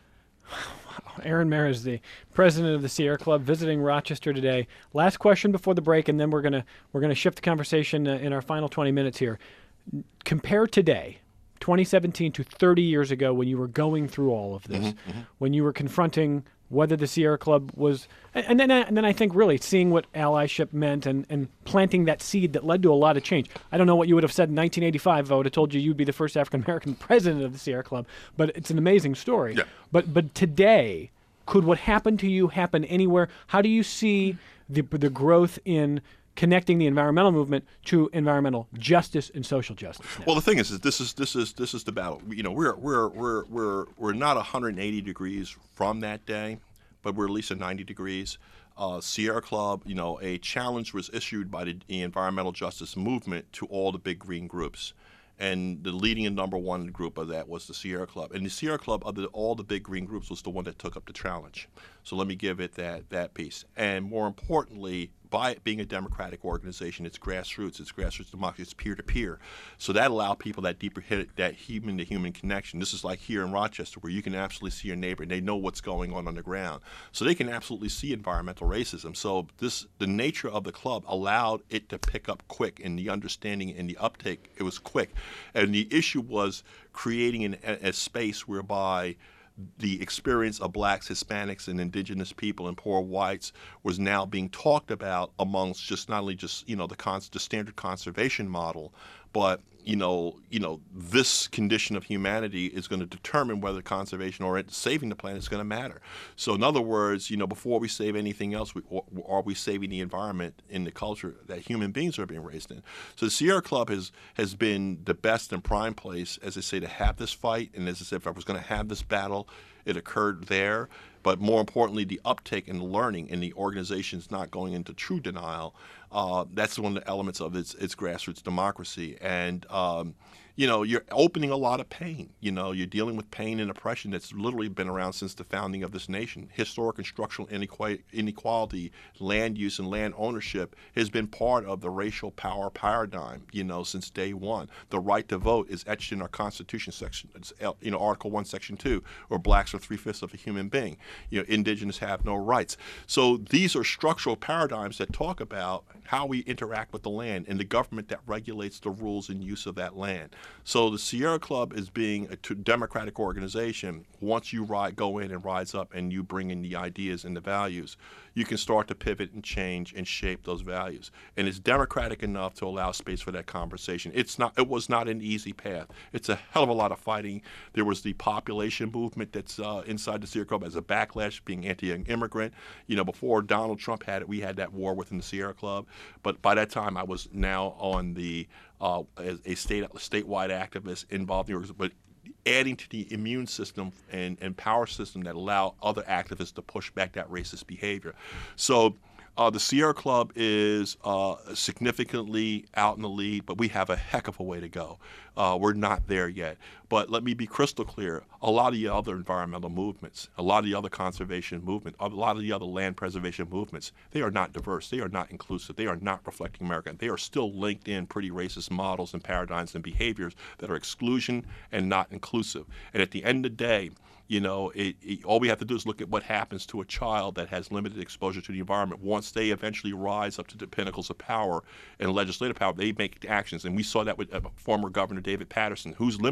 Speaker 1: Wow. Aaron Mair is the president of the Sierra Club, visiting Rochester today. Last question before the break, and then we're gonna we're gonna shift the conversation uh, in our final twenty minutes here. Compare today, twenty seventeen, to thirty years ago, when you were going through all of this,
Speaker 2: Mm-hmm, mm-hmm.
Speaker 1: when you were confronting whether the Sierra Club was, and, and then and then I think really seeing what allyship meant and, and planting that seed that led to a lot of change. I don't know what you would have said in nineteen eighty-five if I would have told you you'd be the first African American president of the Sierra Club, but it's an amazing story.
Speaker 2: Yeah.
Speaker 1: But but today, could what happened to you happen anywhere? How do you see the the growth in connecting the environmental movement to environmental justice and social justice now?
Speaker 2: Well, the thing is, is this is this is this is the battle. You know, we're we're we're we're we're not one hundred eighty degrees from that day, but we're at least at ninety degrees. Uh, Sierra Club, you know, a challenge was issued by the, the environmental justice movement to all the big green groups. And the leading and number one group of that was the Sierra Club. And the Sierra Club, of the, all the big green groups, was the one that took up the challenge. So let me give it that that piece. And more importantly, by it being a democratic organization, it's grassroots, it's grassroots democracy, it's peer-to-peer. So that allowed people that deeper hit, that human-to-human connection. This is like here in Rochester, where you can absolutely see your neighbor and they know what's going on on the ground. So they can absolutely see environmental racism. So this, the nature of the club allowed it to pick up quick, and the understanding and the uptake, it was quick. And the issue was creating an, a, a space whereby the experience of blacks, Hispanics, and indigenous people and poor whites was now being talked about amongst just not only just, you know, the, cons- the standard conservation model, but, you know, you know, this condition of humanity is going to determine whether conservation or saving the planet is going to matter. So in other words, you know, before we save anything else, we, or, are we saving the environment and the culture that human beings are being raised in? So the Sierra Club has, has been the best and prime place, as I say, to have this fight. And as I said, if I was going to have this battle, it occurred there. But more importantly, the uptake and the learning and the organizations not going into true denial, uh, that's one of the elements of its, its grassroots democracy. And, um, you know, you're opening a lot of pain. You know, you're dealing with pain and oppression that's literally been around since the founding of this nation. Historic and structural inequ- inequality, land use and land ownership has been part of the racial power paradigm, you know, since day one. The right to vote is etched in our Constitution section, it's, you know, Article one, Section two, where blacks are three-fifths of a human being. You know, indigenous have no rights. So these are structural paradigms that talk about how we interact with the land and the government that regulates the rules and use of that land. So the Sierra Club is being a t- democratic organization. Once you ride, go in and rise up and you bring in the ideas and the values, you can start to pivot and change and shape those values. And it's democratic enough to allow space for that conversation. It's not. It was not an easy path. It's a hell of a lot of fighting. There was the population movement that's uh, inside the Sierra Club as a backlash, being anti-immigrant. You know, before Donald Trump had it, we had that war within the Sierra Club. But by that time, I was now on the uh, as a state statewide activist involved in the but adding to the immune system and, and power system that allow other activists to push back that racist behavior. So uh, the Sierra Club is uh, significantly out in the lead, but we have a heck of a way to go. Uh, we're not there yet. But let me be crystal clear. A lot of the other environmental movements, a lot of the other conservation movements, a lot of the other land preservation movements, they are not diverse. They are not inclusive. They are not reflecting America. They are still linked in pretty racist models and paradigms and behaviors that are exclusion and not inclusive. And at the end of the day, you know, it, it, all we have to do is look at what happens to a child that has limited exposure to the environment. Once they eventually rise up to the pinnacles of power and legislative power, they make actions. And we saw that with uh, former Governor David Paterson, whose limited environment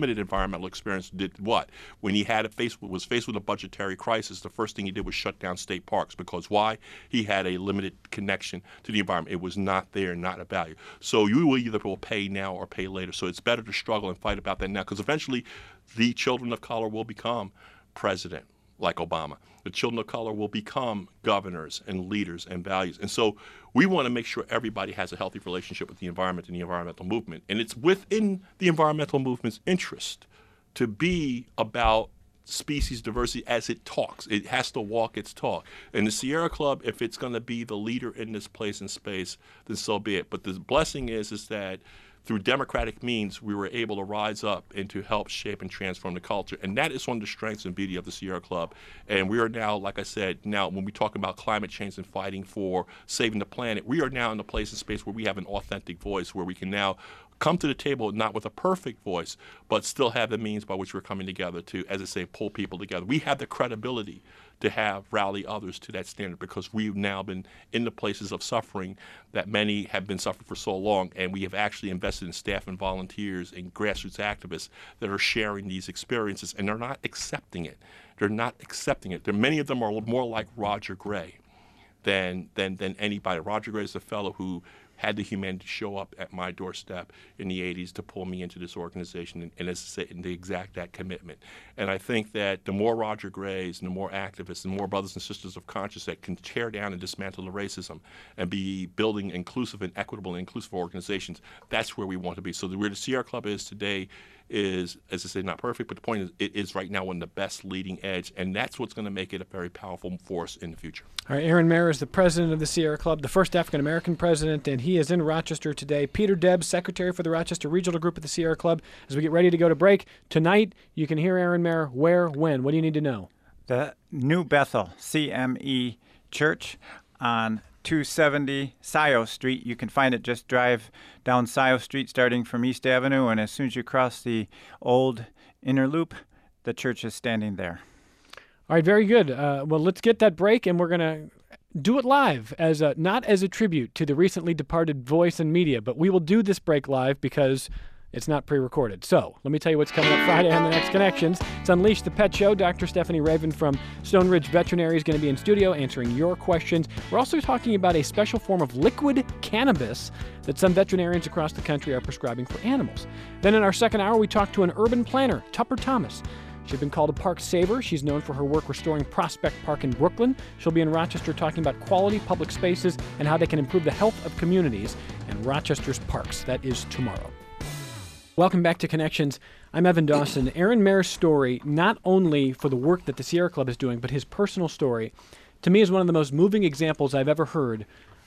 Speaker 2: environmental experience did what? When he had a face, was faced with a budgetary crisis, the first thing he did was shut down state parks. Because why? He had a limited connection to the environment. It was not there, not a value. So you will either will pay now or pay later. So it's better to struggle and fight about that now, because eventually the children of color will become president, like Obama. The children of color will become governors and leaders and values. And so we want to make sure everybody has a healthy relationship with the environment and the environmental movement. And it's within the environmental movement's interest to be about species diversity as it talks. It has to walk its talk. And the Sierra Club, if it's going to be the leader in this place and space, then so be it. But the blessing is, is that through democratic means, we were able to rise up and to help shape and transform the culture. And that is one of the strengths and beauty of the Sierra Club. And we are now, like I said, now when we talk about climate change and fighting for saving the planet, we are now in a place and space where we have an authentic voice, where we can now come to the table not with a perfect voice, but still have the means by which we're coming together to, as I say, pull people together. We have the credibility to have rally others to that standard, because we've now been in the places of suffering that many have been suffering for so long, and we have actually invested in staff and volunteers and grassroots activists that are sharing these experiences, and they're not accepting it. They're not accepting it. There, many of them are more like Roger Gray than, than, than anybody. Roger Gray is a fellow who had the humanity to show up at my doorstep in the eighties to pull me into this organization, and, and as I say, and to exact that commitment. And I think that the more Roger Grays and the more activists and more brothers and sisters of conscience that can tear down and dismantle the racism and be building inclusive and equitable and inclusive organizations, that's where we want to be. So where the Sierra Club is today is, as I say, not perfect, but the point is it is right now on the best leading edge, and that's what's going to make it a very powerful force in the future.
Speaker 1: All right, Aaron Mair is the president of the Sierra Club, the first African-American president, and he is in Rochester today. Peter Debs, secretary for the Rochester Regional Group of the Sierra Club. As we get ready to go to break, tonight you can hear Aaron Mair where, when? What do you need to know?
Speaker 3: The New Bethel C M E Church on two seventy Scioto Street. You can find it, just drive down Scioto Street starting from East Avenue, and as soon as you cross the old inner loop, the church is standing there.
Speaker 1: All right, very good. Uh, well, let's get that break, and we're going to do it live, as a, not as a tribute to the recently departed voice and media, but we will do this break live because it's not pre-recorded. So let me tell you what's coming up Friday on The Next Connections. It's Unleash the Pet Show. Doctor Stephanie Raven from Stone Ridge Veterinary is going to be in studio answering your questions. We're also talking about a special form of liquid cannabis that some veterinarians across the country are prescribing for animals. Then in our second hour, we talk to an urban planner, Tupper Thomas. She's been called a park saver. She's known for her work restoring Prospect Park in Brooklyn. She'll be in Rochester talking about quality public spaces and how they can improve the health of communities and Rochester's parks. That is tomorrow. Welcome back to Connections. I'm Evan Dawson. Aaron Mair's story, not only for the work that the Sierra Club is doing, but his personal story, to me is one of the most moving examples I've ever heard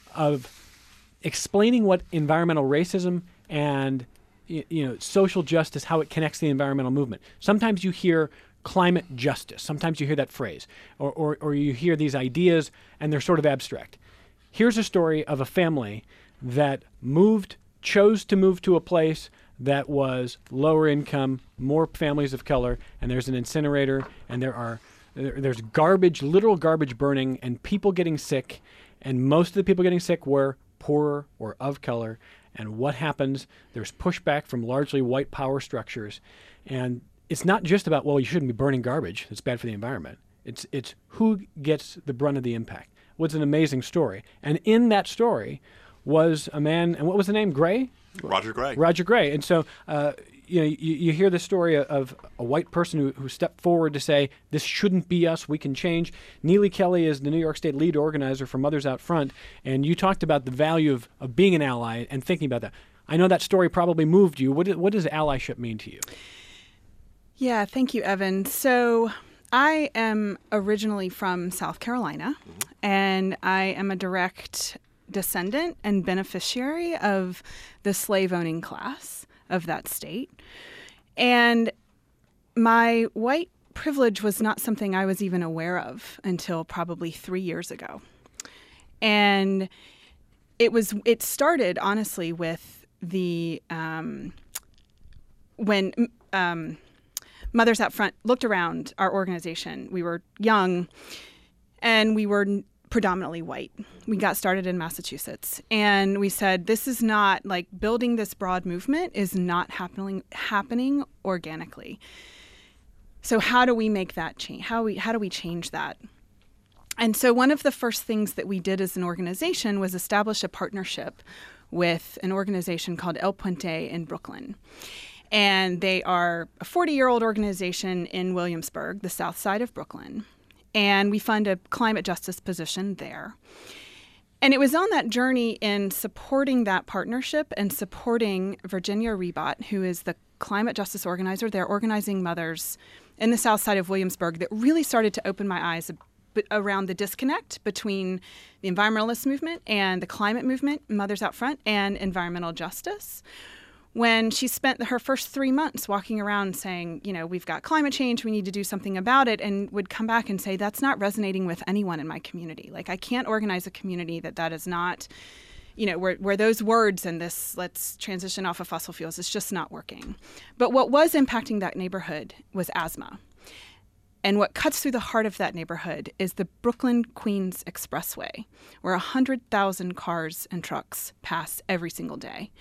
Speaker 1: of explaining what environmental racism and you know, social justice, how it connects to the environmental movement. Sometimes you hear climate justice. Sometimes you hear that phrase, or, or, or you hear these ideas, and they're sort of abstract. Here's a story of a family that moved, chose to move to a place that was lower income, more families of color, and there's an incinerator, and there are there, there's garbage, literal garbage burning, and people getting sick, and most of the people getting sick were poorer or of color. And what happens? There's pushback from largely white power structures. And it's not just about, well, you shouldn't be burning garbage. It's bad for the environment. It's it's who gets the brunt of the impact. What's an amazing story. And in that story was a man, and what was the name? Gray?
Speaker 2: Roger Gray. Roger
Speaker 1: Gray. And so, uh, you know, you, you hear the story of a white person who, who stepped forward to say, this shouldn't be us, we can change. Neely Kelly is the New York State lead organizer for Mothers Out Front, and you talked about the value of, of being an ally and thinking about that. I know that story probably moved you. What, is, what does allyship mean to you?
Speaker 4: Yeah, thank you, Evan. So I am originally from South Carolina, mm-hmm. and I am a direct descendant and beneficiary of the slave-owning class of that state. And my white privilege was not something I was even aware of until probably three years ago. And it was it started, honestly, with the um, when um, Mothers Out Front looked around our organization. We were young, and we were predominantly white. We got started in Massachusetts, and we said, this is not, like, building this broad movement is not happening happening organically. So how do we make that change? How we how do we change that? And so one of the first things that we did as an organization was establish a partnership with an organization called El Puente in Brooklyn. And they are a forty-year-old organization in Williamsburg, the south side of Brooklyn. And we fund a climate justice position there. And it was on that journey in supporting that partnership and supporting Virginia Rebot, who is the climate justice organizer. They're organizing mothers in the south side of Williamsburg, that really started to open my eyes around the disconnect between the environmentalist movement and the climate movement, Mothers Out Front, and environmental justice. When she spent her first three months walking around saying, you know, we've got climate change, we need to do something about it, and would come back and say, that's not resonating with anyone in my community. Like, I can't organize a community that that is not, you know, where, where those words and this, let's transition off of fossil fuels, is just not working. But what was impacting that neighborhood was asthma. And what cuts through the heart of that neighborhood is the Brooklyn-Queens Expressway, where one hundred thousand cars and trucks pass every single day.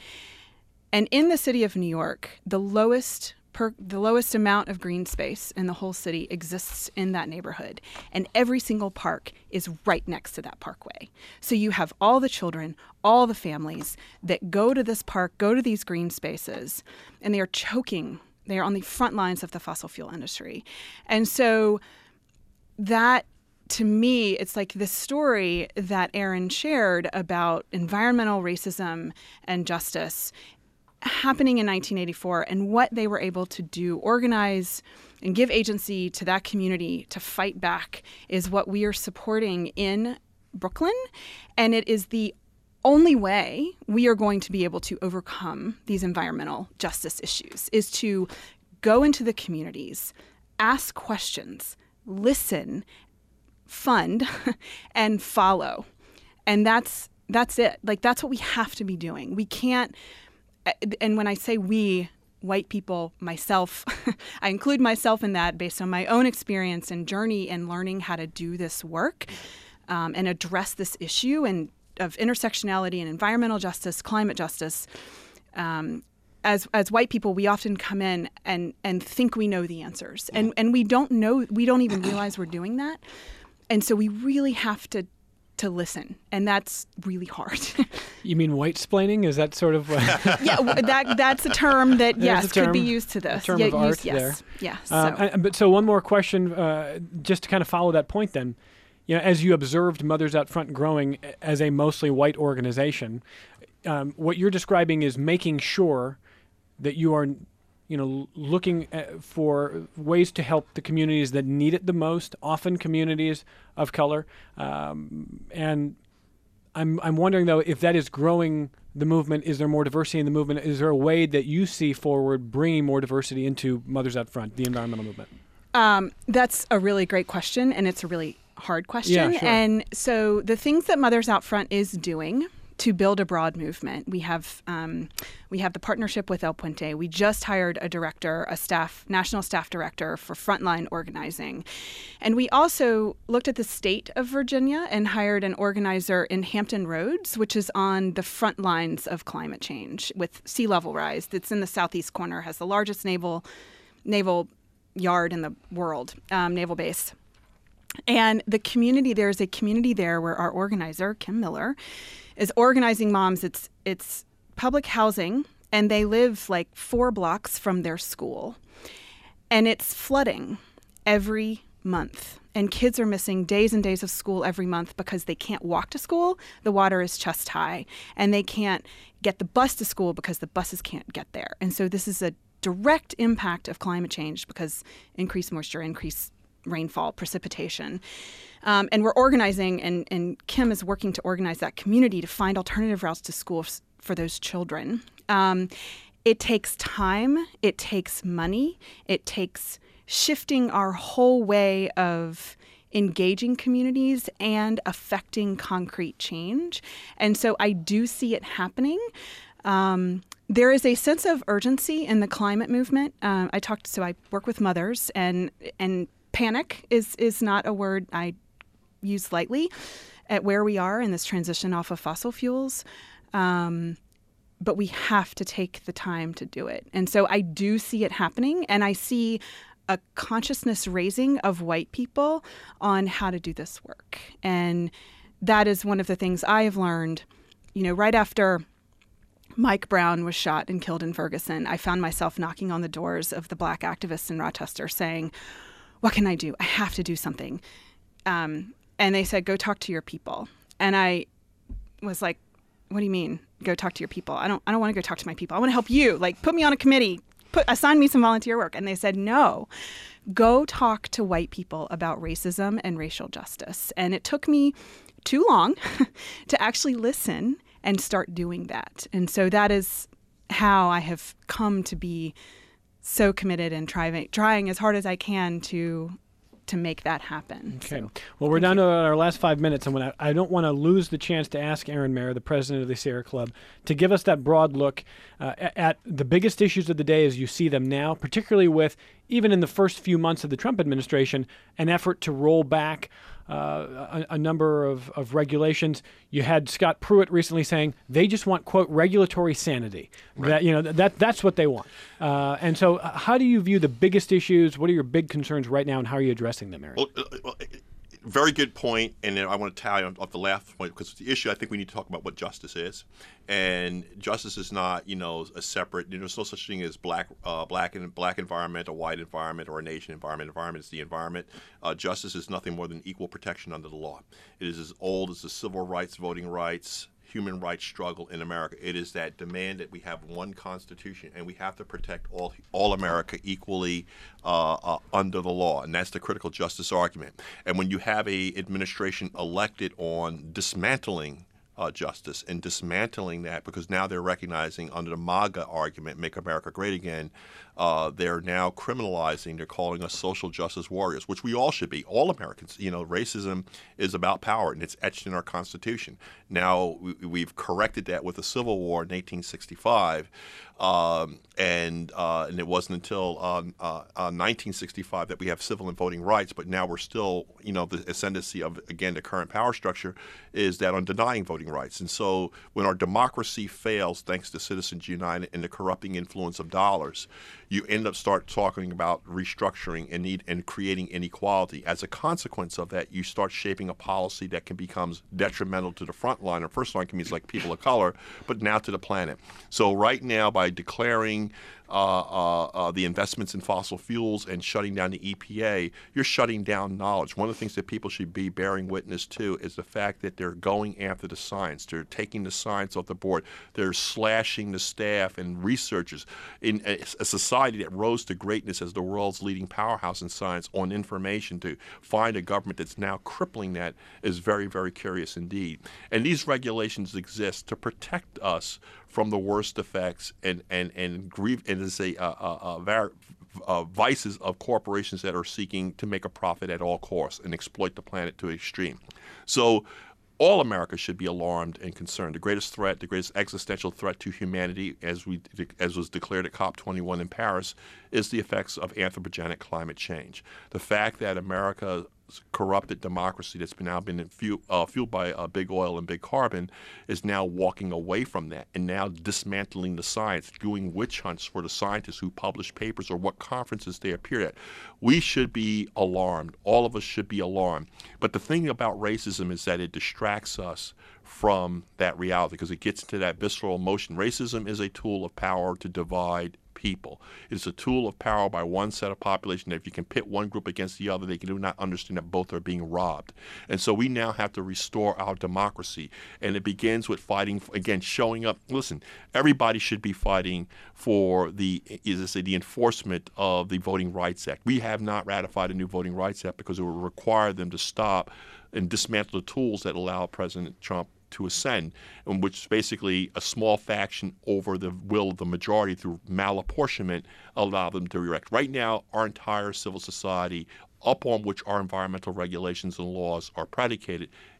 Speaker 4: And in the city of New York, the lowest per, the lowest amount of green space in the whole city exists in that neighborhood. And every single park is right next to that parkway. So you have all the children, all the families that go to this park, go to these green spaces, and they are choking. They are on the front lines of the fossil fuel industry. And so that, to me, it's like this story that Erin shared about environmental racism and justice happening in nineteen eighty-four, and what they were able to do, organize and give agency to that community to fight back, is what we are supporting in Brooklyn. And it is the only way we are going to be able to overcome these environmental justice issues, is to go into the communities, ask questions, listen, fund, and follow. And that's that's it. Like, that's what we have to be doing. We can't, and when I say we, white people, myself, I include myself in that based on my own experience and journey in learning how to do this work um, and address this issue and of intersectionality and environmental justice, climate justice. Um, as as white people, we often come in and and think we know the answers, and and we don't know. We don't even realize we're doing that, and so we really have to to listen, and that's really hard.
Speaker 1: You mean white-splaining? Is that sort of? Uh...
Speaker 4: yeah, that that's a term that yes
Speaker 1: a term,
Speaker 4: could be used to this.
Speaker 1: A term
Speaker 4: yeah,
Speaker 1: of art
Speaker 4: use, yes,
Speaker 1: there.
Speaker 4: Yeah. So.
Speaker 1: Um, I, but so one more question, uh, just to kind of follow that point. Then, you know, as you observed Mothers Out Front growing as a mostly white organization, um, what you're describing is making sure that you are, you know, looking at, for ways to help the communities that need it the most, often communities of color. Um, and I'm I'm wondering, though, if that is growing the movement. Is there more diversity in the movement? Is there a way that you see forward bringing more diversity into Mothers Out Front, the environmental movement? Um,
Speaker 4: that's a really great question, and it's a really hard question.
Speaker 1: Yeah, sure.
Speaker 4: And so the things that Mothers Out Front is doing to build a broad movement, we have um, we have the partnership with El Puente. We just hired a director, a staff, national staff director for frontline organizing. And we also looked at the state of Virginia and hired an organizer in Hampton Roads, which is on the front lines of climate change with sea level rise. It's in the southeast corner, has the largest naval naval yard in the world, um, naval base. And the community, there's a community there where our organizer, Kim Miller, is organizing moms. It's it's public housing, and they live like four blocks from their school. And it's flooding every month. And kids are missing days and days of school every month because they can't walk to school. The water is chest high. And they can't get the bus to school because the buses can't get there. And so this is a direct impact of climate change because increased moisture, increased rainfall, precipitation. Um, and we're organizing, and, and Kim is working to organize that community to find alternative routes to school f- for those children. Um, it takes time. It takes money. It takes shifting our whole way of engaging communities and affecting concrete change. And so I do see it happening. Um, there is a sense of urgency in the climate movement. Uh, I talked, so I work with mothers, and and panic is is not a word I use lightly. at where we are in this transition off of fossil fuels. Um, but we have to take the time to do it. And so I do see it happening, and I see a consciousness raising of white people on how to do this work. And that is one of the things I have learned, you know, right after Mike Brown was shot and killed in Ferguson, I found myself knocking on the doors of the Black activists in Rochester saying, what can I do? I have to do something. Um, and they said, go talk to your people. And I was like, what do you mean, go talk to your people? I don't I don't want to go talk to my people. I want to help you. Like, put me on a committee, put assign me some volunteer work. And they said, no, go talk to white people about racism and racial justice. And it took me too long to actually listen and start doing that. And so that is how I have come to be so committed and trying trying as hard as I can to to make that happen.
Speaker 1: Okay.
Speaker 4: So,
Speaker 1: well, we're down
Speaker 4: you.
Speaker 1: to our last five minutes, and when I, I don't want to lose the chance to ask Erin Mayer, the president of the Sierra Club, to give us that broad look uh, at, at the biggest issues of the day as you see them now, particularly with, even in the first few months of the Trump administration, an effort to roll back Uh, a, a number of, of regulations. You had Scott Pruitt recently saying they just want, quote, regulatory sanity.
Speaker 2: Right.
Speaker 1: That you know that that's what they want. Uh, and so, uh, how do you view the biggest issues? What are your big concerns right now, and how are you addressing them, Erin?
Speaker 2: Well, uh, well, very good point, and then I want to tally on off the last point, because the issue, I think we need to talk about what justice is, and justice is not, you know, a separate. You know, there's no such thing as black, uh, black and black environment, a white environment, or a nation environment. Environment is the environment. Uh, justice is nothing more than equal protection under the law. It is as old as the civil rights, voting rights, human rights struggle in America. It is that demand that we have one Constitution, and we have to protect all all America equally uh, uh, under the law, and that's the critical justice argument. And when you have a administration elected on dismantling uh, justice and dismantling that, because now they're recognizing under the MAGA argument, Make America Great Again, uh, they're now criminalizing, they're calling us social justice warriors, which we all should be, all Americans. You know, racism is about power, and it's etched in our Constitution. Now, we, we've corrected that with the Civil War in eighteen sixty-five, um, and uh, and it wasn't until um, uh, uh, nineteen sixty-five that we have civil and voting rights, but now we're still, you know, the ascendancy of, again, the current power structure is that on denying voting rights. And so when our democracy fails, thanks to Citizens United and the corrupting influence of dollars, you end up start talking about restructuring and need and creating inequality. As a consequence of that, you start shaping a policy that can become detrimental to the front line, or first line communities like people of color, but now to the planet. So right now, by declaring uh, uh, uh, the investments in fossil fuels and shutting down the E P A, you're shutting down knowledge. One of the things that people should be bearing witness to is the fact that they're going after the science. They're taking the science off the board. They're slashing the staff and researchers. In a, a society that rose to greatness as the world's leading powerhouse in science on information, to find a government that's now crippling that is very, very curious indeed. And these regulations exist to protect us from the worst effects and and and grieve and to say uh, uh, uh, var- uh, vices of corporations that are seeking to make a profit at all costs and exploit the planet to extreme. So all America should be alarmed and concerned. The greatest threat, the greatest existential threat to humanity, as we as was declared at COP twenty-one in Paris, is the effects of anthropogenic climate change. The fact that America's corrupted democracy that's been now been fuel, uh, fueled by uh, big oil and big carbon is now walking away from that and now dismantling the science, doing witch hunts for the scientists who publish papers or what conferences they appear at. We should be alarmed. All of us should be alarmed. But the thing about racism is that it distracts us from that reality because it gets into that visceral emotion. Racism is a tool of power to divide people. It's a tool of power by one set of population that if you can pit one group against the other, they do not understand that both are being robbed. And so we now have to restore our democracy. And it begins with fighting, again, showing up. Listen, everybody should be fighting for the, as I say, the enforcement of the Voting Rights Act. We have not ratified a new Voting Rights Act because it will require them to stop and dismantle the tools that allow President Trump to ascend, in which basically a small faction over the will of the majority through malapportionment allow them to erect. Right now, our entire civil society, upon which our environmental regulations and laws are predicated,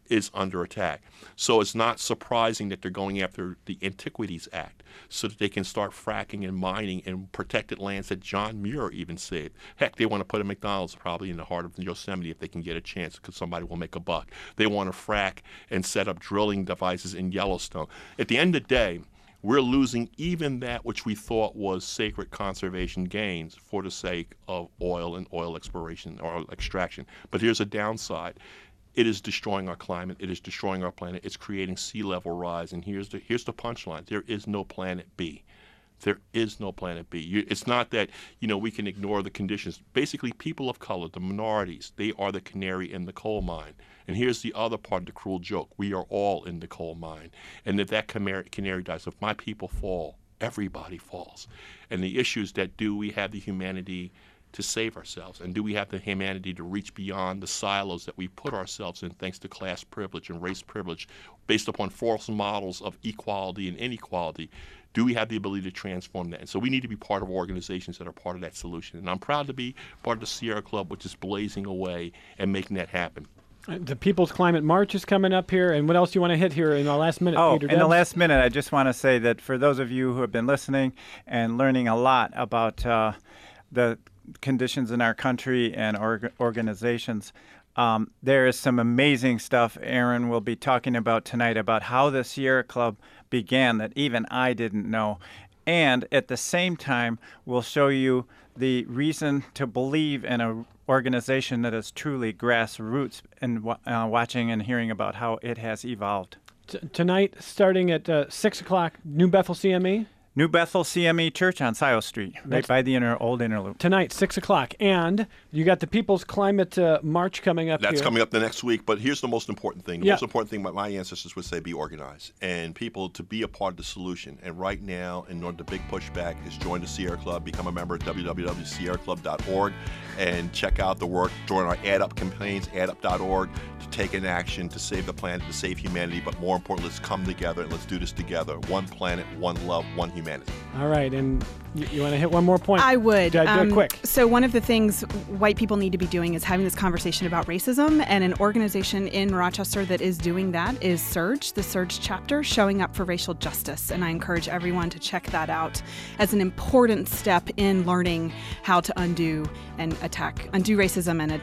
Speaker 2: is under attack. So it's not surprising that they're going after the Antiquities Act so that they can start fracking and mining in protected lands that John Muir even saved. Heck, they want to put a McDonald's probably in the heart of Yosemite if they can get a chance because somebody will make a buck. They want to frack and set up drilling devices in Yellowstone. At the end of the day, we're losing even that which we thought was sacred conservation gains for the sake of oil and oil exploration or extraction. But here's a downside. It is destroying our climate. It is destroying our planet. It's creating sea level rise. And here's the here's the punchline. There is no planet B. There is no planet B. You, it's not that, you know, we can ignore the conditions. Basically, people of color, the minorities, they are the canary in the coal mine. And here's the other part of the cruel joke. We are all in the coal mine. And if that canary, canary dies, if my people fall, everybody falls. And the issue is that do we have the humanity to save ourselves? And do we have the humanity to reach beyond the silos that we put ourselves in thanks to class privilege and race privilege based upon false models of equality and inequality? Do we have the ability to transform that? And so we need to be part of organizations that are part of that solution. And I'm proud to be part of the Sierra Club, which is blazing away and making that happen.
Speaker 1: The People's Climate March is coming up here. And what else do you want to hit here in the last minute,
Speaker 3: oh,
Speaker 1: Peter
Speaker 3: in the
Speaker 1: Debs?
Speaker 3: last minute, I just want to say that for those of you who have been listening and learning a lot about uh, the conditions in our country and org- organizations, um, there is some amazing stuff Aaron will be talking about tonight about how the Sierra Club began that even I didn't know. And at the same time, we'll show you the reason to believe in an organization that is truly grassroots and uh, watching and hearing about how it has evolved.
Speaker 1: T- tonight, starting at uh, six o'clock, New Bethel C M E?
Speaker 3: New Bethel C M E Church on Scioto Street, right
Speaker 1: That's
Speaker 3: by the inner, old Interloop.
Speaker 1: Tonight, six o'clock. And you got the People's Climate uh, March coming up
Speaker 2: That's
Speaker 1: here.
Speaker 2: coming up the next week. But here's the most important thing. The
Speaker 1: Yeah.
Speaker 2: most important thing my, my ancestors would say, be organized. And people to be a part of the solution. And right now, in order, the big pushback is join the Sierra Club, become a member at w w w dot sierra club dot org, and check out the work. Join our Add Up campaigns, add up dot org, to take an action to save the planet, to save humanity. But more importantly, let's come together and let's do this together. One planet, one love, one humanity.
Speaker 1: All right. And you, you want to hit one more point?
Speaker 4: I would.
Speaker 1: Do, do
Speaker 4: Um,
Speaker 1: it quick.
Speaker 4: So one of the things white people need to be doing is having this conversation about racism, and an organization in Rochester that is doing that is Surge, the Surge chapter, showing up for racial justice. And I encourage everyone to check that out as an important step in learning how to undo and attack, undo racism and a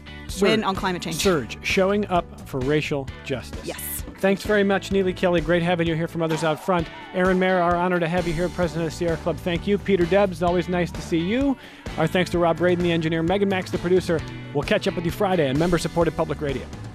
Speaker 4: win on climate change.
Speaker 1: Surge, showing up for racial justice.
Speaker 4: Yes.
Speaker 1: Thanks very much, Neely Kelly. Great having you here from Others Out Front. Aaron Mayer, our honor to have you here, president of the Sierra Club. Thank you. Peter Debs, always nice to see you. Our thanks to Rob Braden, the engineer, Megan Max, the producer. We'll catch up with you Friday on member-supported public radio.